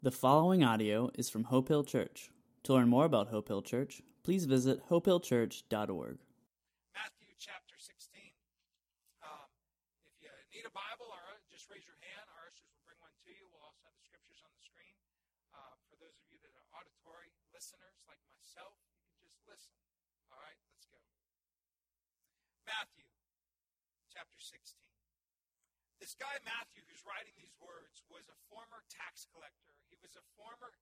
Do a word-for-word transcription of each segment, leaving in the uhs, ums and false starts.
The following audio is from Hope Hill Church. To learn more about Hope Hill Church, please visit hope hill church dot org. Matthew chapter sixteen. Um, if you need a Bible, or just raise your hand. Our ushers will bring one to you. We'll also have the scriptures on the screen. Uh, for those of you that are auditory listeners like myself, you can just listen. All right, let's go. Matthew chapter sixteen. This guy Matthew, who's writing these words, was a former tax collector. He was a former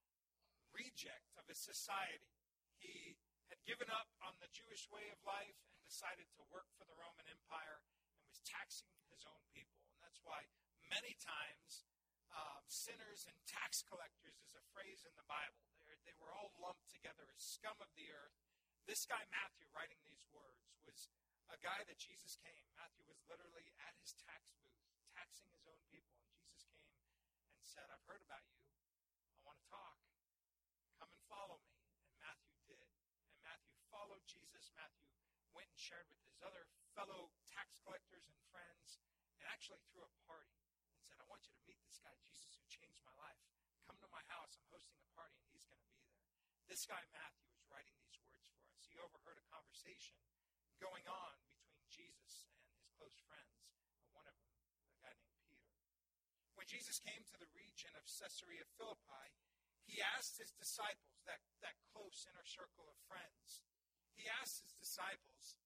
reject of his society. He had given up on the Jewish way of life and decided to work for the Roman Empire and was taxing his own people. And that's why many times um, sinners and tax collectors is a phrase in the Bible. They're, they were all lumped together as scum of the earth. This guy Matthew writing these words was a guy that Jesus came. Matthew was literally at his tax booth, taxing his own people. And Jesus came and said, I've heard about you. I want to talk. Come and follow me. And Matthew did. And Matthew followed Jesus. Matthew went and shared with his other fellow tax collectors and friends, and actually threw a party and said, I want you to meet this guy, Jesus, who changed my life. Come to my house. I'm hosting a party, and he's going to be there. This guy Matthew is writing these words for us. He overheard a conversation going on between Jesus and his close friends, and one of them, a guy named Peter. When Jesus came to the region of Caesarea Philippi, he asked his disciples, that, that close inner circle of friends, he asked his disciples,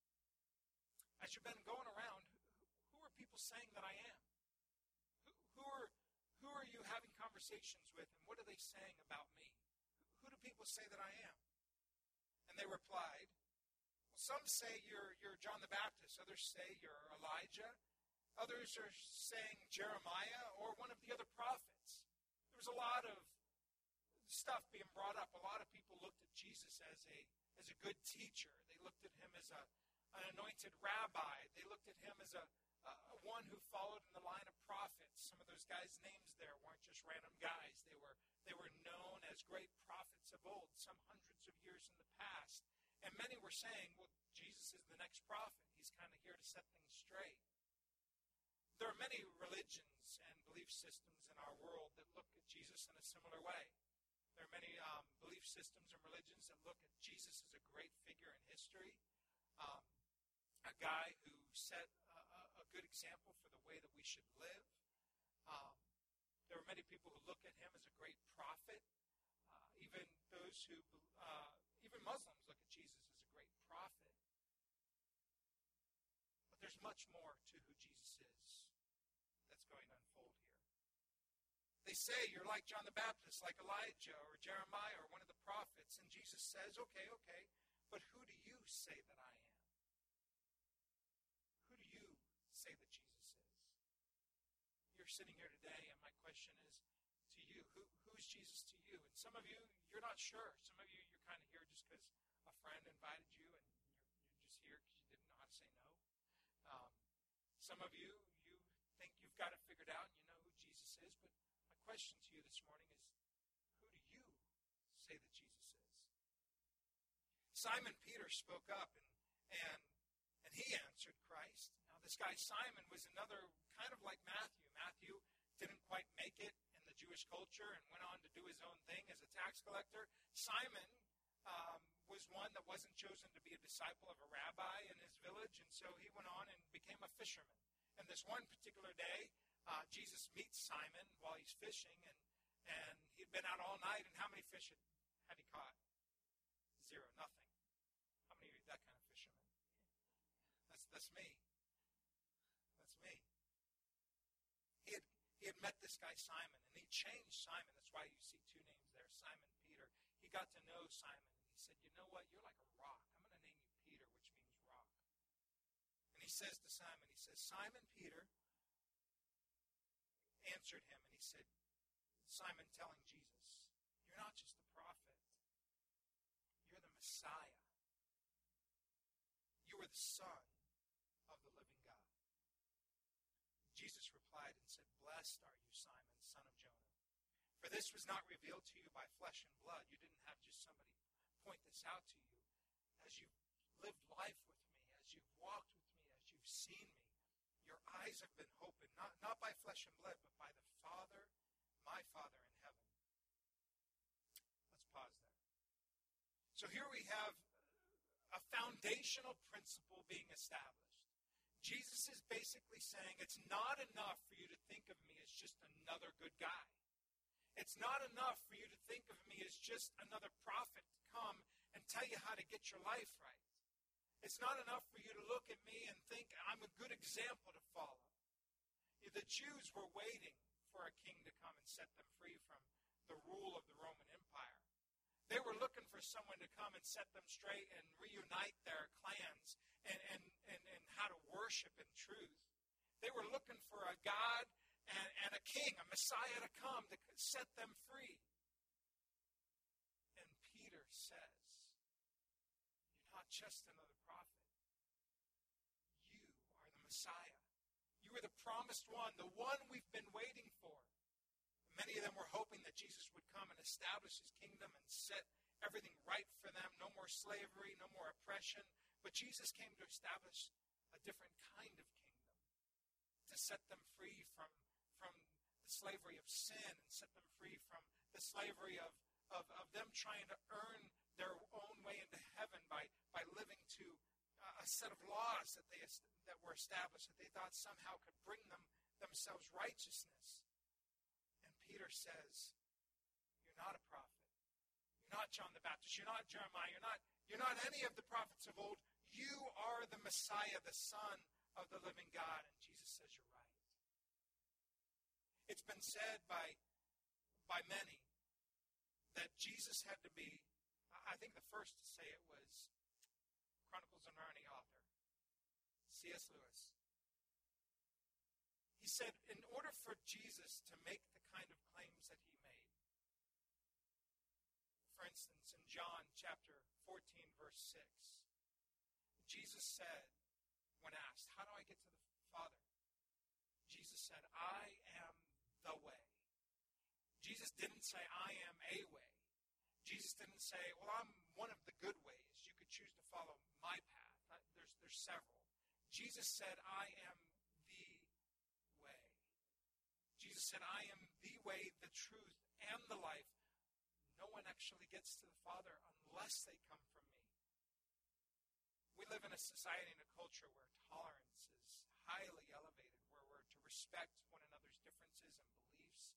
as you've been going around, who, who are people saying that I am? Who, who are who are you having conversations with, and what are they saying about me? Who, who do people say that I am? And they replied, some say you're you're John the Baptist. Others say you're Elijah. Others are saying Jeremiah or one of the other prophets. There was a lot of stuff being brought up. A lot of people looked at Jesus as a as a good teacher. They looked at him as a an anointed rabbi. They looked at him as a, a one who followed in the line of prophets. Some of those guys' names there weren't just random guys. They were they were known as great prophets of old, some hundreds of years in the past. And many were saying, well, Jesus is the next prophet. He's kind of here to set things straight. There are many religions and belief systems in our world that look at Jesus in a similar way. There are many um, belief systems and religions that look at Jesus as a great figure in history, um, a guy who set a, a good example for the way that we should live. Um, there are many people who look at him as a great prophet. Uh, even those who, uh, even Muslims look at Jesus as a great prophet. But there's much more to who Jesus is that's going to unfold here. They say you're like John the Baptist, like Elijah or Jeremiah or one of the prophets. And Jesus says, okay, okay, but who do you say that I am? Who do you say that Jesus is? You're sitting here today, and my question is to you, who, who's Jesus to you? And some of you, you're not sure. Some of you, you're kind of here just because a friend invited you, and you're, you're just here because you didn't know how to say no. Um, some of you, you think you've got it figured out, and you know who Jesus is, but my question to you this morning is, who do you say that Jesus is? Simon Peter spoke up, and and and he answered Christ. Now, this guy Simon was another kind of like Matthew. Matthew didn't quite make it in the Jewish culture and went on to do his own thing as a tax collector. Simon um, was one that wasn't chosen to be a disciple of a rabbi in his village, and so he went on and became a fisherman. And this one particular day, uh, Jesus meets Simon while he's fishing, and, and he'd been out all night, and how many fish had, had he caught? Zero, nothing. How many of you are that kind of fisherman? That's, that's me. That's me. He had He had met this guy Simon, and he changed Simon. That's why you see two names there, Simon Peter. He got to know Simon, and he said, you know what? You're like a rock. I'm going to name you Peter, which means rock. And he says to Simon, he says, Simon Peter answered him, and he said, Simon telling Jesus, you're not just the prophet. You're the Messiah. You are the Son of the living God. Jesus replied and said, blessed are you, Simon, son of Jonah. For this was not revealed to you by flesh and blood. You didn't have just somebody point this out to you. As you've lived life with me, as you've walked with me, as you've seen me, your eyes have been opened, not, not by flesh and blood, but by the Father, my Father in heaven. So here we have a foundational principle being established. Jesus is basically saying it's not enough for you to think of me as just another good guy. It's not enough for you to think of me as just another prophet to come and tell you how to get your life right. It's not enough for you to look at me and think I'm a good example to follow. The Jews were waiting for a king to come and set them free from the rule of the Roman Empire. They were looking for someone to come and set them straight and reunite their clans and, and, and, and how to worship in truth. They were looking for a God and, and a king, a Messiah to come to set them free. And Peter says, you're not just another prophet. You are the Messiah. You are the promised one, the one we've been waiting for. Many of them were hoping that Jesus would come and establish his kingdom and set everything right for them. No more slavery, no more oppression. But Jesus came to establish a different kind of kingdom, to set them free from, from the slavery of sin and set them free from the slavery of, of, of them trying to earn their own way into heaven by, by living to a set of laws that they that were established that they thought somehow could bring them themselves righteousness. And Peter says, you're not a prophet. You're not John the Baptist. You're not Jeremiah. You're not, you're not any of the prophets of old. You are the Messiah, the Son of the living God. And Jesus says, you're right. It's been said by, by many that Jesus had to be, I think the first to say it was Chronicles of Narnia author, C S Lewis. He said, in order for Jesus to make the kind of claims that he made, for instance, in John chapter fourteen, verse six, Jesus said, when asked, how do I get to the Father? Jesus said, I am the way. Jesus didn't say, I am a way. Jesus didn't say, well, I'm one of the good ways. You could choose to follow my path. There's, there's several. Jesus said, I am the way. Jesus said, I am the way, the truth, and the life. No one actually gets to the Father unless they come from me. We live in a society and a culture where tolerance is highly elevated, where we're to respect one another's differences and beliefs.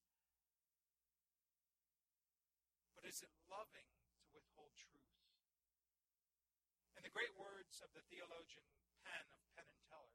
But is it loving to withhold truth? In the great words of the theologian Penn of Penn and Teller,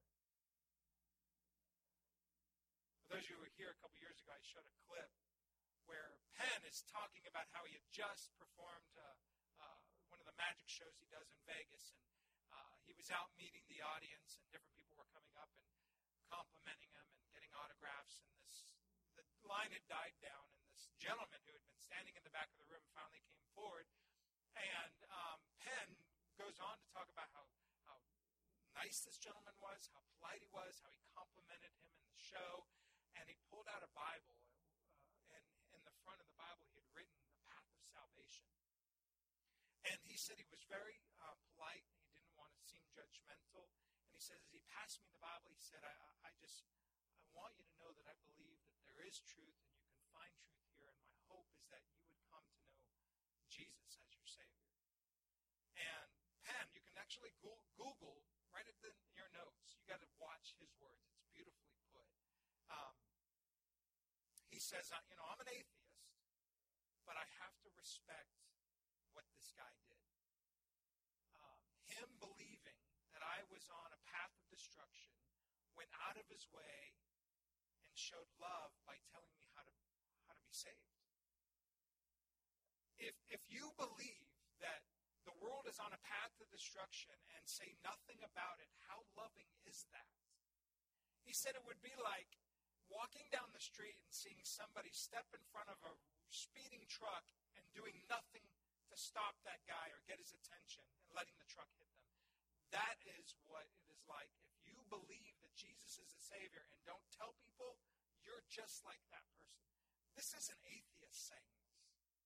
for those of you who were here a couple years ago, I showed a clip where Penn is talking about how he had just performed uh, uh, one of the magic shows he does in Vegas, and uh, he was out meeting the audience, and different people were coming up and complimenting him and getting autographs, and this the line had died down, and this gentleman who had been standing in the back of the room finally came forward, and um, Penn goes on to talk about how, how nice this gentleman was, how polite he was, how he complimented him in the show, and he pulled out a Bible, uh, and in the front of the Bible he had written the path of salvation. And he said he was very uh, polite, and he didn't want to seem judgmental, and he said as he passed me the Bible, he said, I, I just, I want you to know that I believe that there is truth, and you can find truth here, and my hope is that you would come to know Jesus as your Savior. And Penn, you can actually Google, write it in your notes. You got to watch his words. It's beautifully put. Um, he says, you know, I'm an atheist, but I have to respect what this guy did. Um, him believing that I was on a path of destruction, went out of his way and showed love by telling me how to how to be saved. If if you believe that the world is on a path to destruction and say nothing about it, how loving is that? He said it would be like walking down the street and seeing somebody step in front of a speeding truck and doing nothing to stop that guy or get his attention and letting the truck hit them. That is what it is like. If you believe that Jesus is the Savior and don't tell people, you're just like that person. This is an atheist saying this.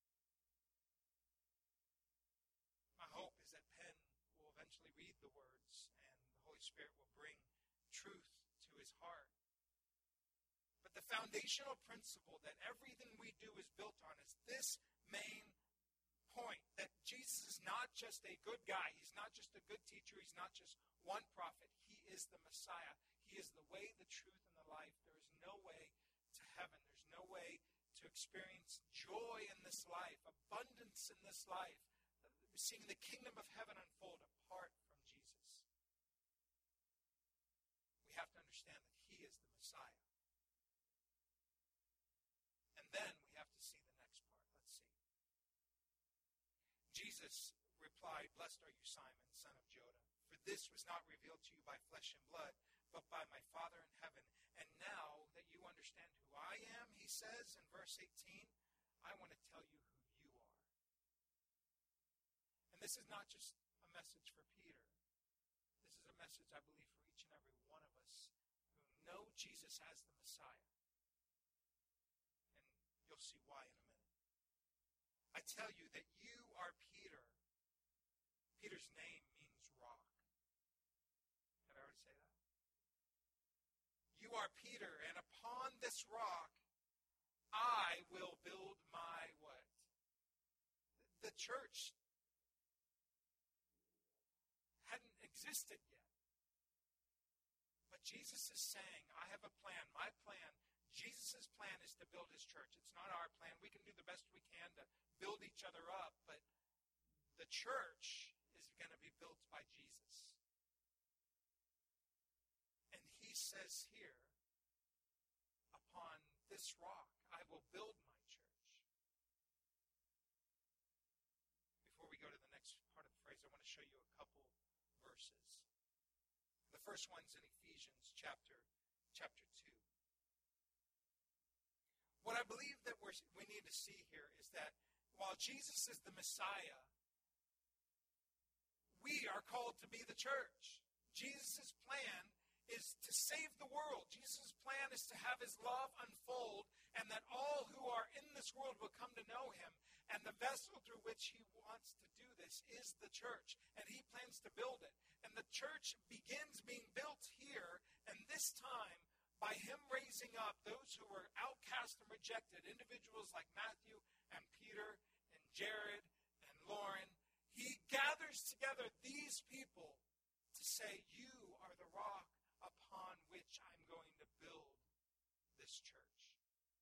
My hope is that Penn will eventually read the words and the Holy Spirit will bring truth to his heart. But the foundational principle that everything we do is built on is this main point, that Jesus is not not just a good guy. He's not just a good teacher. He's not just one prophet. He is the Messiah. He is the way, the truth, and the life. There is no way to heaven. There's no way to experience joy in this life, abundance in this life, seeing the kingdom of heaven unfold apart from Jesus. We have to understand that he is the Messiah. And then we have to see the next part. Let's see. Jesus replied, "Blessed are you, Simon, son of Jonah, for this was not revealed to you by flesh and blood, but by my Father in heaven. And now that you understand who I am," he says in verse eighteen, "I want to tell you who you are." And this is not just a message for Peter. This is a message, I believe, for each and every one of us who know Jesus as the Messiah. And you'll see why in a minute. I tell you that you are Peter. Peter's name means rock. Have I already say that? You are Peter, and upon this rock I will build my what? The church hadn't existed yet. But Jesus is saying, I have a plan. My plan, Jesus' plan is to build his church. It's not our plan. We can do the best we can to build each other up, but the church is going to be built by Jesus. And he says here, upon this rock, I will build my church. Before we go to the next part of the phrase, I want to show you a couple verses. The first one's in Ephesians chapter, chapter two. What I believe that we're, we need to see here is that while Jesus is the Messiah, we are called to be the church. Jesus' plan is to save the world. Jesus' plan is to have his love unfold, and that all who are in this world will come to know him. And the vessel through which he wants to do this is the church, and he plans to build it. And the church begins being built here, and this time by him raising up those who were outcast and rejected, individuals like Matthew and Peter and Jared and Lauren. He gathers together these people to say, you are the rock upon which I'm going to build this church.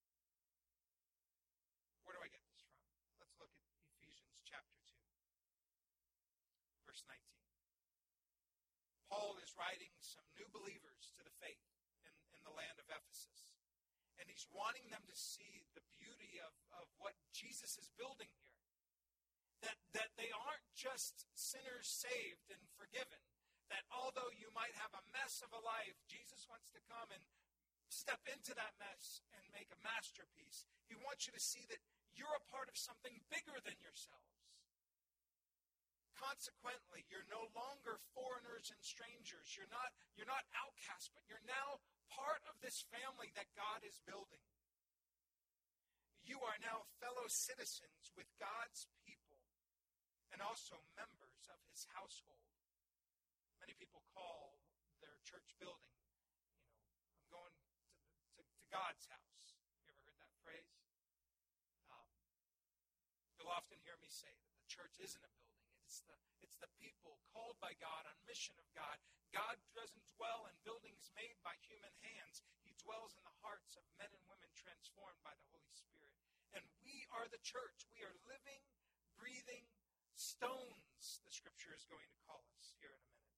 Where do I get this from? Let's look at Ephesians chapter two, verse nineteen. Paul is writing some new believers to the faith in, in the land of Ephesus. And he's wanting them to see the beauty of, of what Jesus is building here. That, that they aren't just sinners saved and forgiven. That although you might have a mess of a life, Jesus wants to come and step into that mess and make a masterpiece. He wants you to see that you're a part of something bigger than yourselves. Consequently, you're no longer foreigners and strangers. You're not, you're not outcasts, but you're now part of this family that God is building. You are now fellow citizens with God's people and also members of his household. Many people call their church building, you know, I'm going to, the, to, to God's house. You ever heard that phrase? Um, you'll often hear me say that the church isn't a building. It's the, it's the people called by God on mission of God. God doesn't dwell in buildings made by human hands. He dwells in the hearts of men and women transformed by the Holy Spirit. And we are the church. We are living, breathing stones, the scripture is going to call us here in a minute.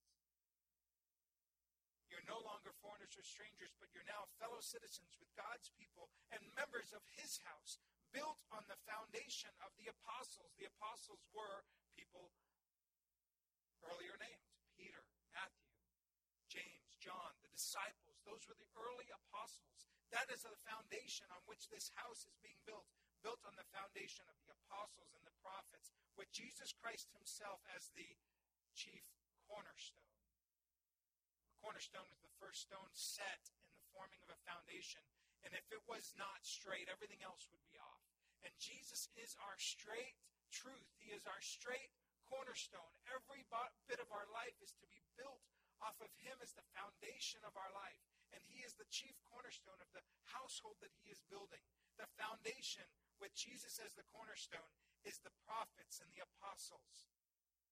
You're no longer foreigners or strangers, but you're now fellow citizens with God's people and members of his house, built on the foundation of the apostles. The apostles were people earlier named: Peter, Matthew, James, John, the disciples. Those were the early apostles. That is the foundation on which this house is being built, built on the foundation of the apostles and the prophets, with Jesus Christ himself as the chief cornerstone. Cornerstone is the first stone set in the forming of a foundation. And if it was not straight, everything else would be off. And Jesus is our straight truth. He is our straight cornerstone. Every bit of our life is to be built off of him as the foundation of our life. And he is the chief cornerstone of the household that he is building. The foundation with Jesus as the cornerstone is the prophets and the apostles.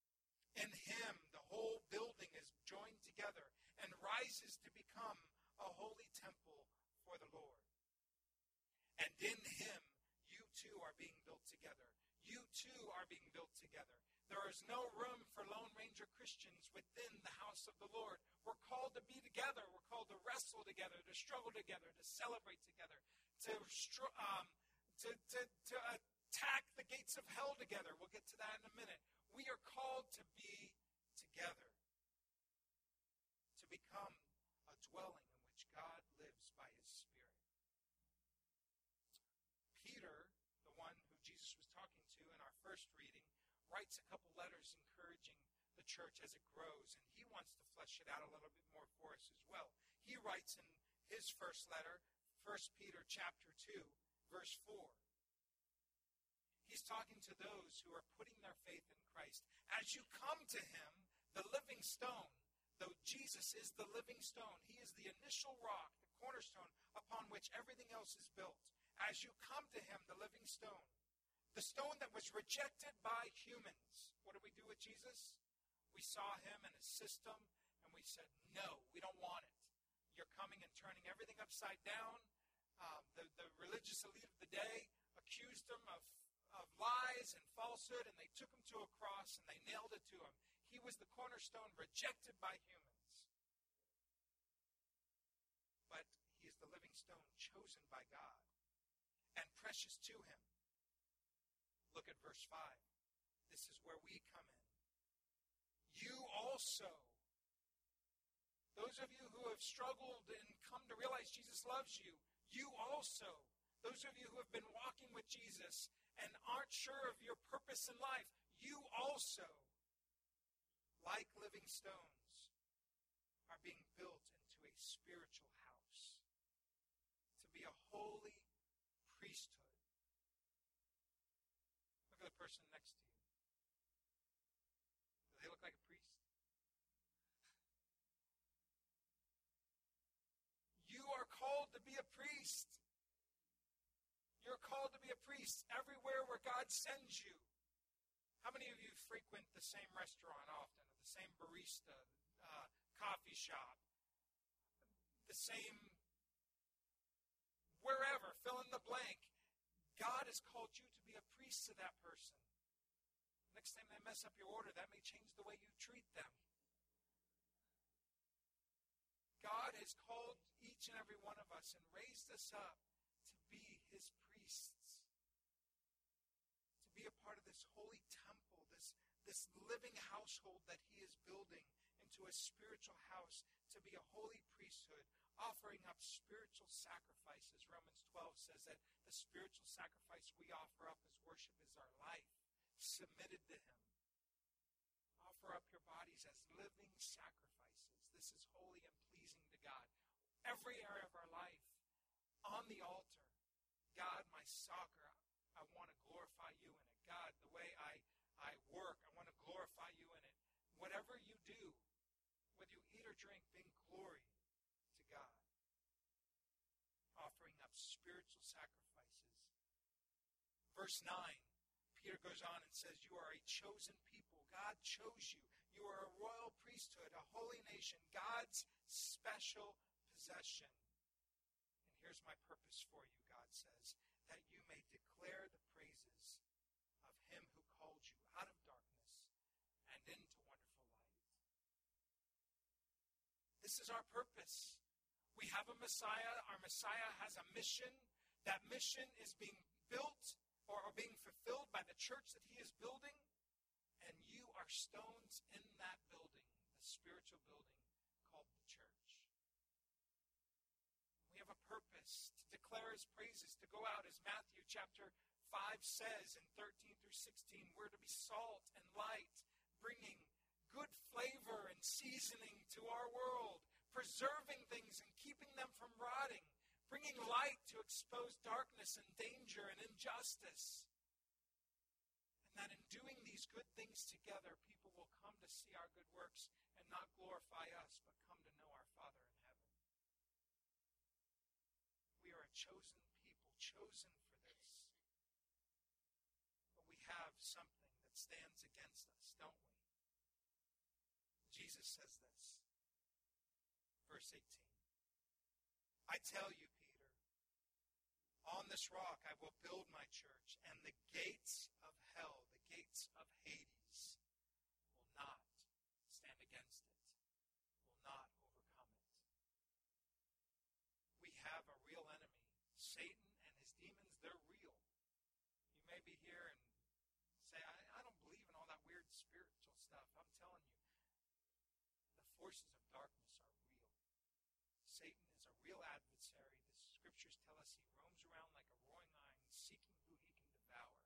In him, the whole building is joined together and rises to become a holy temple for the Lord. And in him, you too are being built together. You too are being built together. There is no room for Lone Ranger Christians within the house of the Lord. We're called to be together. We're called to wrestle together, to struggle together, to celebrate together, to um, to, to, to attack the gates of hell together. We'll get to that in a minute. We are called to be together, to become a dwelling in which God lives by his Spirit. Peter, the one who Jesus was talking to in our first reading, writes a couple letters encouraging the church as it grows, and he wants to flesh it out a little bit more for us as well. He writes in his first letter, First Peter chapter two, verse four. He's talking to those who are putting their faith in Christ. As you come to him, the living stone, though Jesus is the living stone, he is the initial rock, the cornerstone upon which everything else is built. As you come to him, the living stone, the stone that was rejected by humans. What did we do with Jesus? We saw him and his system, and we said, no, we don't want it. You're coming and turning everything upside down. Um, the, the religious elite of the day accused him of, of lies and falsehood, and they took him to a cross, and they nailed it to him. He was the cornerstone rejected by humans. But he is the living stone chosen by God and precious to him. Look at verse five. This is where we come in. You also, those of you who have struggled and come to realize Jesus loves you, you also, those of you who have been walking with Jesus and aren't sure of your purpose in life, you also, like living stones, are being built into a spiritual house to be a holy priesthood. Look at the person next to you. Do they look like a priest? You are called to be a priest. You're called to be a priest everywhere where God sends you. How many of you frequent the same restaurant often, or the same barista, uh, coffee shop, the same wherever, fill in the blank? God has called you to be a priest to that person. Next time they mess up your order, that may change the way you treat them. God has called each and every one of us and raised us up to be his priests. To be a part of this holy temple, this, this living household that he is building into a spiritual house, to be a holy priesthood, offering up spiritual sacrifices. Romans twelve says that the spiritual sacrifice we offer up as worship is our life, submitted to him. Offer up your bodies as living sacrifices. This is holy and pleasing to God. Every area of our life, on the altar. God, my soccer, I want to glorify you in it. God, the way I, I work, I want to glorify you in it. Whatever you do, whether you eat or drink, bring glory to God. Offering up spiritual sacrifices. Verse nine, Peter goes on and says, you are a chosen people. God chose you. You are a royal priesthood, a holy nation, God's special possession. And here's my purpose for you, God says, that you may declare the praises of him who called you out of darkness and into wonderful light. This is our purpose. We have a Messiah. Our Messiah has a mission. That mission is being built or being fulfilled by the church that he is building. And you are stones in that building, the spiritual building called the church. We have a purpose to declare his praises, to go out, as Matthew chapter five says in thirteen through sixteen, we're to be salt and light, bringing good flavor and seasoning to our world, preserving things and keeping them from rotting, bringing light to expose darkness and danger and injustice. And that in doing these good things together, people will come to see our good works and not glorify us, but come to know our Father in heaven. We are a chosen people, chosen for this. But we have something that stands against us, don't we? says this. Verse eighteen. I tell you, Peter, on this rock I will build my church, and the gates of hell, the gates of Hades, will not stand against it, will not overcome it. We have a real enemy. Satan and his demons, they're real. You may be here and say, I, I don't believe in all that weird spiritual stuff. I'm telling you, the forces of darkness are real. Satan is a real adversary. The scriptures tell us he roams around like a roaring lion, seeking who he can devour.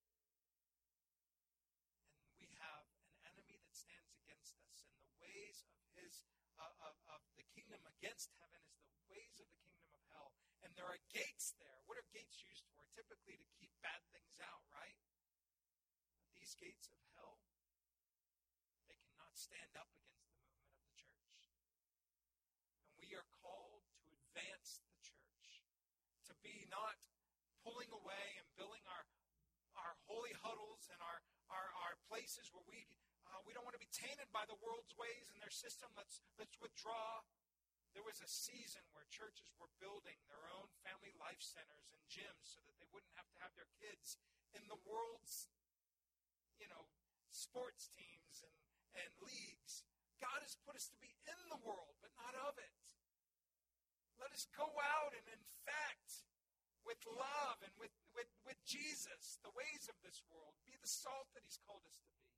And we have an enemy that stands against us, and the ways of his uh, of, of the kingdom against heaven is the ways of the kingdom of hell. And there are gates there. What are gates used for? Typically to keep bad things out, right? But these gates of hell, they cannot stand up against the movement of the church. And we are called to advance the church, to be not pulling away and building our our holy huddles and our, our, our places where we uh, we don't want to be tainted by the world's ways and their system. Let's let's withdraw. There was a season where churches were building their own family life centers and gyms so that they wouldn't have to have their kids in the world's, you know, sports teams and, and leagues. God has put us to be in the world, but not of it. Let us go out and infect with love and with, with, with Jesus the ways of this world. Be the salt that he's called us to be.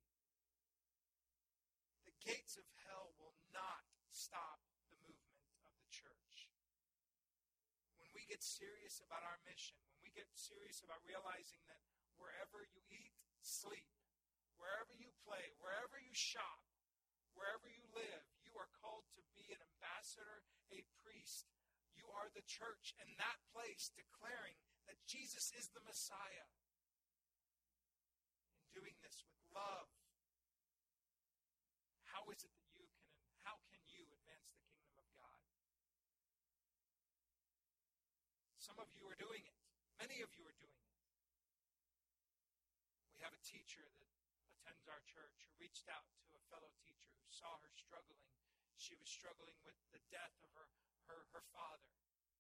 The gates of hell will not stop the movement of the church. When we get serious about our mission, when we get serious about realizing that wherever you eat, sleep, wherever you play, wherever you shop, wherever you live, you are called to be an ambassador, a priest. You are the church in that place declaring that Jesus is the Messiah. And doing this with love. How is it that you can, how can you advance the kingdom of God? Some of you are doing it. Many of you are doing it. We have a teacher that attends our church who reached out to a fellow teacher who saw her struggling. She was struggling with the death of her, her, her father.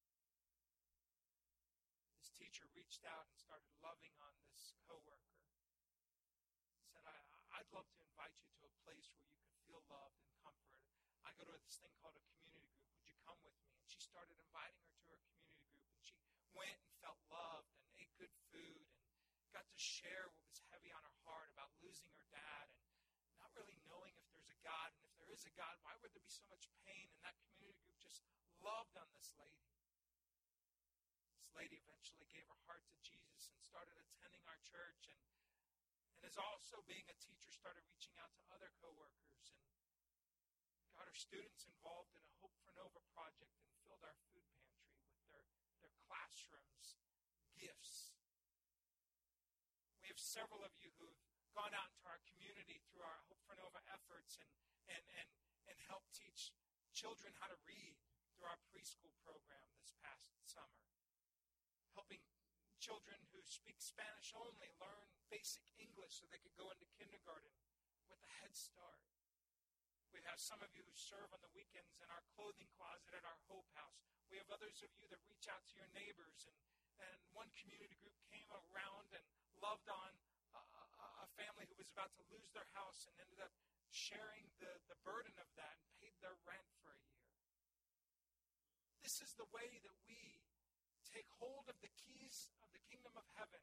This teacher reached out and started loving on this coworker. Said, I, I'd love to invite you to a place where you could feel loved and comforted. I go to this thing called a community group. Would you come with me? And she started inviting her to her community group. And she went and felt loved and ate good food and got to share what was heavy on her heart about losing her dad and not really knowing if there's a God. And if there is a God, why would there be so much pain? And that community group just loved on this lady. This lady eventually gave her heart to Jesus and started attending our church, and and as also being a teacher, started reaching out to other coworkers and got her students involved in a Hope for Nova project and filled our food pantry with their, their classrooms, gifts. We have several of you who've gone out into our community through our Hope for Nova efforts and, and, and, and helped teach children how to read through our preschool program this past summer. Helping children who speak Spanish only learn basic English so they could go into kindergarten with a head start. We have some of you who serve on the weekends in our clothing closet at our Hope House. We have others of you that reach out to your neighbors. And, and one community group came around and loved on a, a family who was about to lose their house and ended up sharing the, the burden of that and paid their rent for a year. This is the way that we take hold of the keys of the kingdom of heaven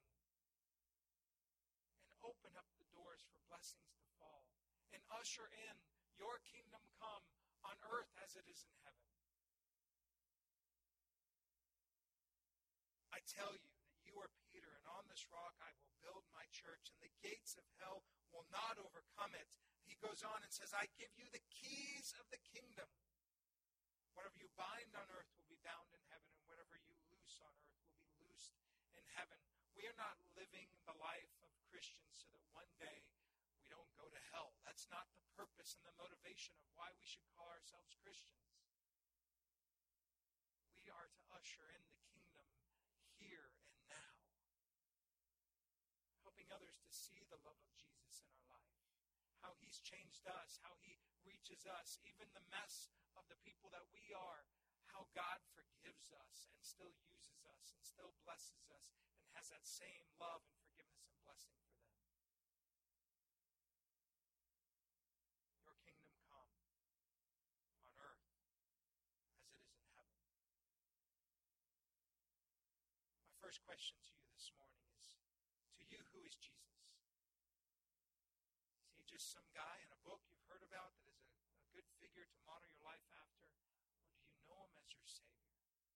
and open up the doors for blessings to fall and usher in your kingdom come on earth as it is in heaven. I tell you that you are Peter, and on this rock I will build my church, and the gates of hell will not overcome it. He goes on and says, I give you the keys of the kingdom. Whatever you bind on earth will be bound in heaven, and whatever you loose on earth will be loosed in heaven. We are not living the life of Christians so that one day we don't go to hell. That's not the purpose and the motivation of why we should call ourselves Christians. We are to usher in the kingdom here and now, helping others to see the love of Jesus in our life, how he's changed us, how he reaches us, even the mess of the people that we are, how God forgives us and still uses us and still blesses us and has that same love and forgiveness and blessing for them. Your kingdom come on earth as it is in heaven. My first question to you this morning is, to you, who is Jesus? Is he just some guy in a book you've heard about that is a, a good figure to model your life after? Or do you know him as your Savior?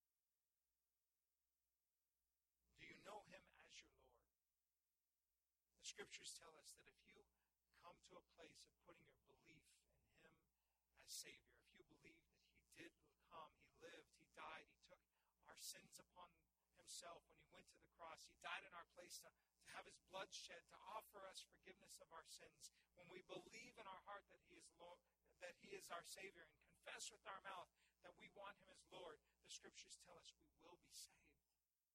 Do you know him as your Lord? The Scriptures tell us that if you come to a place of putting your belief in him as Savior, if you believe that he did come, he lived, he died, he took our sins upon himself when he went to the cross, he died in our place to, to have his blood shed, to offer us forgiveness of our sins. When we believe in our heart that he is Lord, that he is our Savior, and confess with our mouth that we want him as Lord, the Scriptures tell us we will be saved.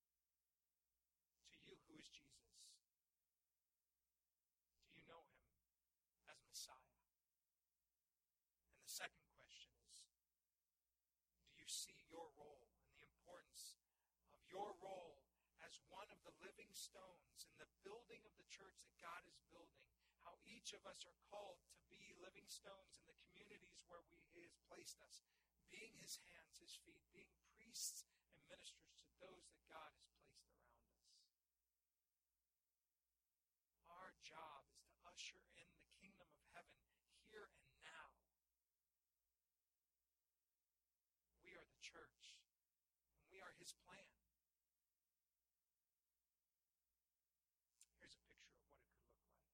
To you, who is Jesus? Do you know him as Messiah? And the second question is, do you see your role and the importance of your role as one of the living stones in the building of the church that God is building? How each of us are called to be living stones in the communities where we, he has placed us, being his hands, his feet, being priests and ministers to those that God has placed around us. Our job is to usher in the kingdom of heaven here and now. We are the church, and we are his plan. Here's a picture of what it could look like.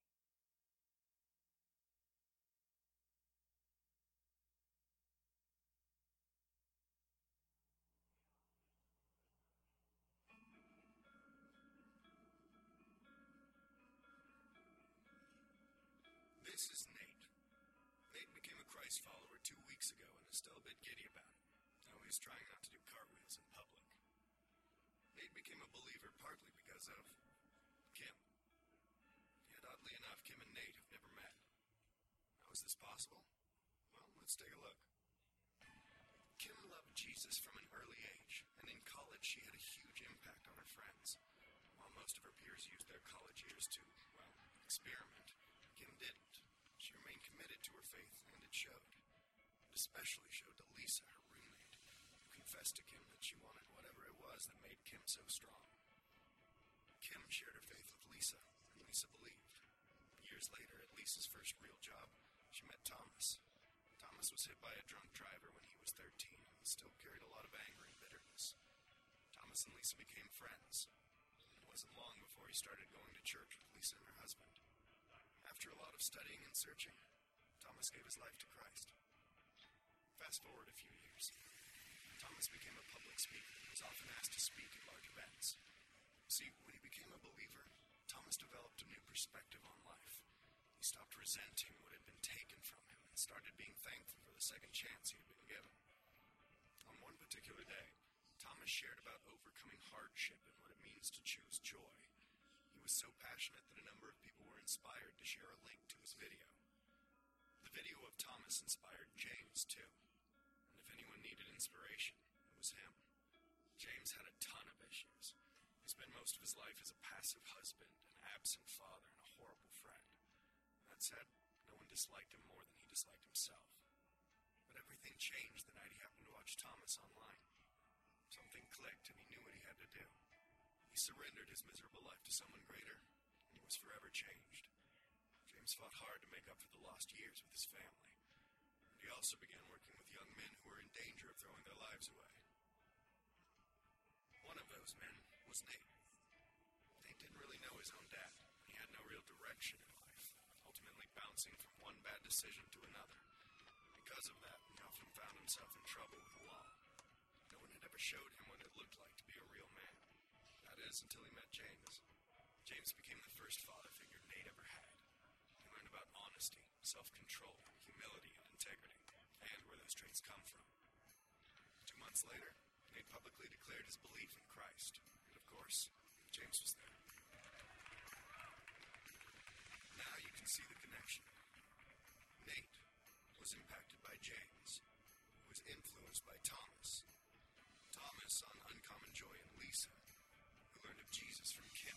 This is Nate. Nate became a Christ follower two weeks ago and is still a bit giddy about it. Now he's trying not to do cartwheels in public. Nate became a believer partly because of Kim. Yet oddly enough, Kim and Nate have never met. How is this possible? Well, let's take a look. Kim loved Jesus from an early age, and in college she had a huge impact on her friends. While most of her peers used their college years to, well, experiment, Kim didn't. She remained committed to her faith, and it showed. It especially showed to Lisa, her roommate, who confessed to Kim that she wanted whatever it was that made Kim so strong. Kim shared her faith with Lisa, and Lisa believed. Years later, at Lisa's first real job, she met Thomas. Thomas was hit by a drunk driver when he was thirteen and still carried a lot of anger and bitterness. Thomas and Lisa became friends. It wasn't long before he started going to church with Lisa and her husband. After a lot of studying and searching, Thomas gave his life to Christ. Fast forward a few years. Thomas became a public speaker and was often asked to speak at large events. See, when he became a believer, Thomas developed a new perspective on life. He stopped resenting what had been taken from him and started being thankful for the second chance he had been given. On one particular day, Thomas shared about overcoming hardship and what it means to choose joy. He was so passionate that a number of people were inspired to share a link to his video. The video of Thomas inspired James, too. And if anyone needed inspiration, it was him. James had a ton of issues. He spent most of his life as a passive husband, an absent father, and a horrible friend. That said, no one disliked him more than he disliked himself. But everything changed the night he happened to watch Thomas online. Something clicked and he knew what he had to do. He surrendered his miserable life to someone greater, and he was forever changed. James fought hard to make up for the lost years with his family. And he also began working with young men who were in danger of throwing their lives away. One of those men was Nate. Nate didn't really know his own dad. He had no real direction in life, ultimately bouncing from one bad decision to another. Because of that, he often found himself in trouble with the law. No one had ever showed him what it looked like to be a real man. That is, until he met James. James became the first father figure Nate ever had. He learned about honesty, self-control, humility, and integrity, and where those traits come from. Two months later, Nate publicly declared his belief in Christ. And of course, James was there. Now you can see the connection. was impacted by James, who was influenced by Thomas. Thomas on Uncommon Joy and Lisa, who learned of Jesus from Kim.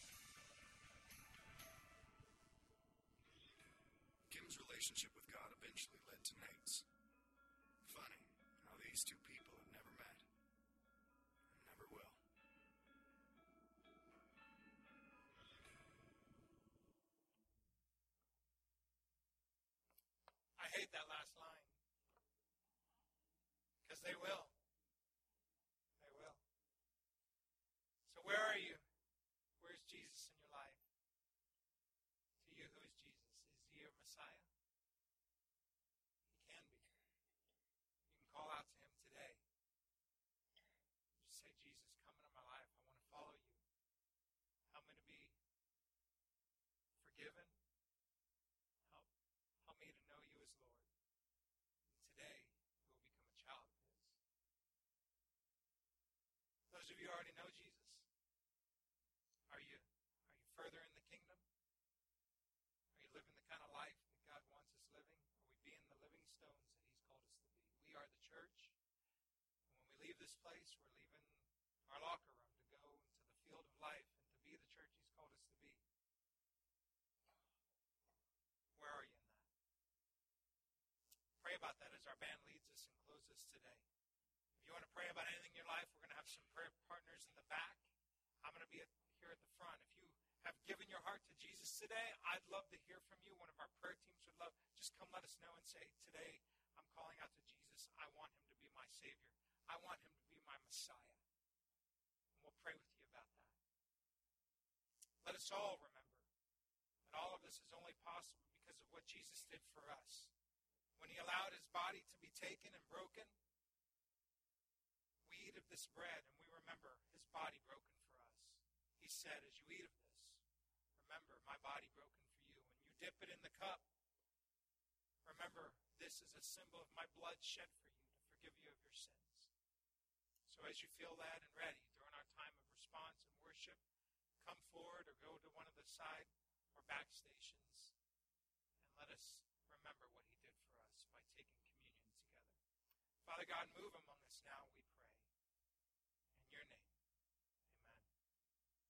Kim's relationship with God eventually led to Nate's. Funny how these two people have never met. And never will. I hate that last line. Because they will. They will. So where are you? Where's Jesus in your life? To you, who is Jesus? Is he your Messiah? He can be. You can call out to him today. Just say, Jesus, come into my life. I want to follow you. Help me to be forgiven. Help, help me to know you as Lord. And today, you will become a child of his. Those of you who already know Jesus, are you, are you further in the kingdom? Are you living the kind of life that God wants us living? Are we being the living stones that he's called us to be? We are the church. And when we leave this place, we're leaving our locker room to go into the field of life and to be the church he's called us to be. Where are you in that? Pray about that as our band leads us and closes today. If you want to pray about anything in your life, we're going to have some prayer partners in the back. I'm going to be here at the front. If you have given your heart to Jesus today, I'd love to hear from you. One of our prayer teams would love, just come let us know and say, today I'm calling out to Jesus. I want him to be my Savior. I want him to be my Messiah. And we'll pray with you about that. Let us all remember that all of this is only possible because of what Jesus did for us. When he allowed his body to be taken and broken, we eat of this bread and we remember his body broken for us. He said, as you eat of this, remember my body broken for you. When you dip it in the cup, remember this is a symbol of my blood shed for you to forgive you of your sins. So as you feel that and ready during our time of response and worship, come forward or go to one of the side or back stations and let us remember what he did for us by taking communion together. Father God, move among us now, we pray.